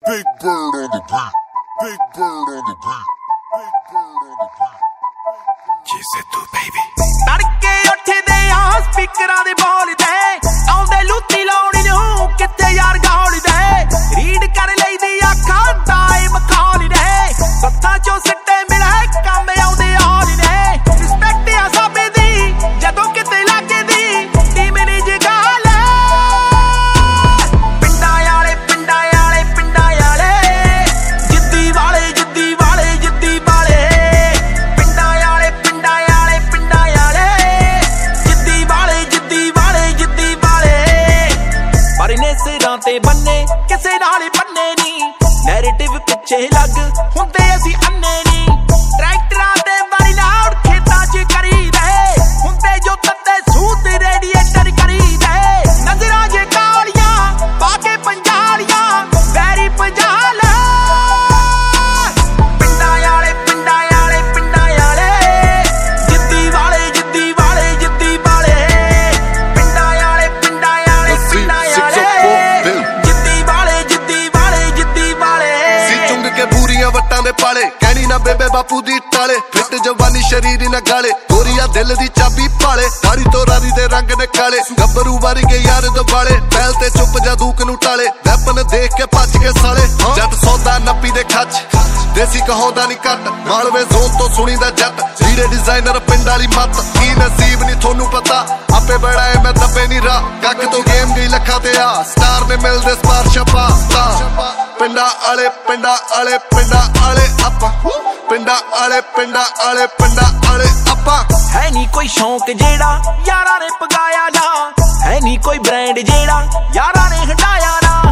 Big Bird on the beat. Big Bird on the beat. Big Bird on the beat. Jisse tu baby. ਤੜਕੇ ਉੱਠਦੇ ਆ ਸਪੀਕਰਾਂ ਦੇ ਬੋਲਦੇ ਆਉਂਦੇ ਲੁੱਤੀ ਲਾਉਣੀ ਨੂੰ ਕਿੱਥੇ ਯਾਰ ਗਾਉਲਦੇ ਰੀਡ ਕਰ ਲਈਦੀ ਅੱਖਾਂ ਟਾਈਮ ਖਾਲੀ ਨੇ ਸੱਤਾਂ ਚੋਂ ਸਿੱਟੇ ਮਿਲੇ ਕੰਮ ਆਉਂਦੇ ਆਲੀ ਨੇ ਰਿਸਪੈਕਟ ਆ ਸਭ ਦੀ ਜਦੋਂ ਕਿਤੇ ਲੱਗਦੀ ਟੀਮ ਨਹੀਂ ਜਗਾਲ ਪਿੰਡਾਂ ਵਾਲੇ ਜਿੱਦੀ ਵਾਲੇ ਜਿੱਦੀ ਵਾਲੇ ਜਿੱਦੀ ਵਾਲੇ ਪਿੰਡਾਂ ਵਾਲੇ ਜਿੱਦੀ ਵਾਲੇ ਜਿੱਦੀ ਵਾਲੇ ਜਿੱਦੀ ਵਾਲੇ ਪਰ ਇਹਨੇ ਸਿਰਾਂ ਤੇ ਬੰਨੇ ਕਿਸੇ ਨਾਲ ਬੰਨੇ ਨਹੀਂ ਨੈਰੇਟਿਵ ਪਿੱਛੇ ਲੱਗ ਹੁੰਦੇ ਅਸੀਂ ਅੰਨੇ ਨਹੀਂ ਟਰੈਕਟਰਾਂ ਦੇ ਵਾਲੀ ਲਾਉਡ ਖੇਤਾਂ 'ਚ ਕਰੀਦੇ ਹੁੰਦੇ ਜੋ ਤੱਤੇ ਸੂਤ ਰੇਡੀਏਟਰ ਕਰੀਦੇ ਨਜ਼ਰਾਂ ਜੇ ਕਾਲੀਆਂ ਪਾ ਕੇ ਪੰਜਾਲੀਆਂ ਵੈਰੀ ਪੰਜਾਲ ਜਿੱਦੀ ਵਾਲੇ ਜਿੱਦੀ ਵਾਲੇ ਜਿੱਦੀ ਵਾਲੇ ਪਿੰਡਾਂ ਵਾਲੇ ਜਿੱਦੀ ਵਾਲੇ ਜਿੱਦੀ ਵਾਲੇ ਜਿੱਦੀ ਵਾਲੇ ਸੀ ਚੁੰਗ ਕੇ ਬੂਰੀਆਂ ਵੱਟਾਂ ਦੇ ਪਾਲੇ ਕਹਿਣੀ ਨਾ ਬੇਬੇ ਬਾਪੂ ਦੀ ਟਾਲੇ ਫਿੱਟ ਜਵਾਨੀ ਸ਼ਰੀਰ ਨਾ ਗਾਲੇ ਗੋਰੀਆ ਦਿਲ ਦੀ ਚਾਬੀ ਪਾਲੇ ਤਾਰੀ ਤੋਂ ਰਾਰੀ ਦੇ ਰੰਗ ਨੇ ਕਾਲੇ ਗੱਭਰੂ ਵਾਰੀ ਕੇ ਯਾਰ ਦਬਾਲੇ ਪਹਿਲ ਤੇ ਚੁੱਪ ਜਾ ਦੂਕ ਨੂੰ ਟਾਲੇ ਵੈਪਨ ਦੇਖ ਕੇ ਭੱਜ ਕੇ ਸਾਲੇ ਜੱਟ ਸੌਦਾ ਨੱਪੀ ਦੇ ਖੱਚ ਦੇਸੀ ਕਹੋਦਾ ਨਹੀਂ ਕੱਟ ਮਾਲਵੇ ਜ਼ੋਨ ਤੋਂ ਸੁਣੀਦਾ ਜੱਟ ਹੀਰੇ ਡਿਜ਼ਾਈਨਰ ਪਿੰਡ ਵਾਲੀ ਮੱਤ ਕੀ ਨਸੀਬ ਨਹੀਂ ਤੁਹਾਨੂੰ ਪਤਾ ਆਪੇ ਬੜਾਏ ਮੈਂ ਦੱਬੇ ਨਹੀਂ ਰਾ ਕੱਖ ਤੋਂ ਗੇਮ ਗਈ ਲੱਖਾਂ ਤੇ ਆ ਸਟਾਰ ਨੇ ਮਿਲਦੇ ਸਪਾਰਸ਼ਾ ਪਿੰਡਾਂ ਵਾਲੇ ਆਪਾਂ ਪਿੰਡਾਂ ਵਾਲੇ ਆਪਾਂ ਹੈ ਨਹੀਂ ਕੋਈ ਸ਼ੌਂਕ ਜਿਹੜਾ ਯਾਰਾਂ ਨੇ ਪਗਾਇਆ ਨਾ ਹੈ ਨਹੀਂ ਕੋਈ ਬ੍ਰਾਂਡ ਜਿਹੜਾ ਯਾਰਾਂ ਨੇ ਹਟਾਇਆ ਨਾ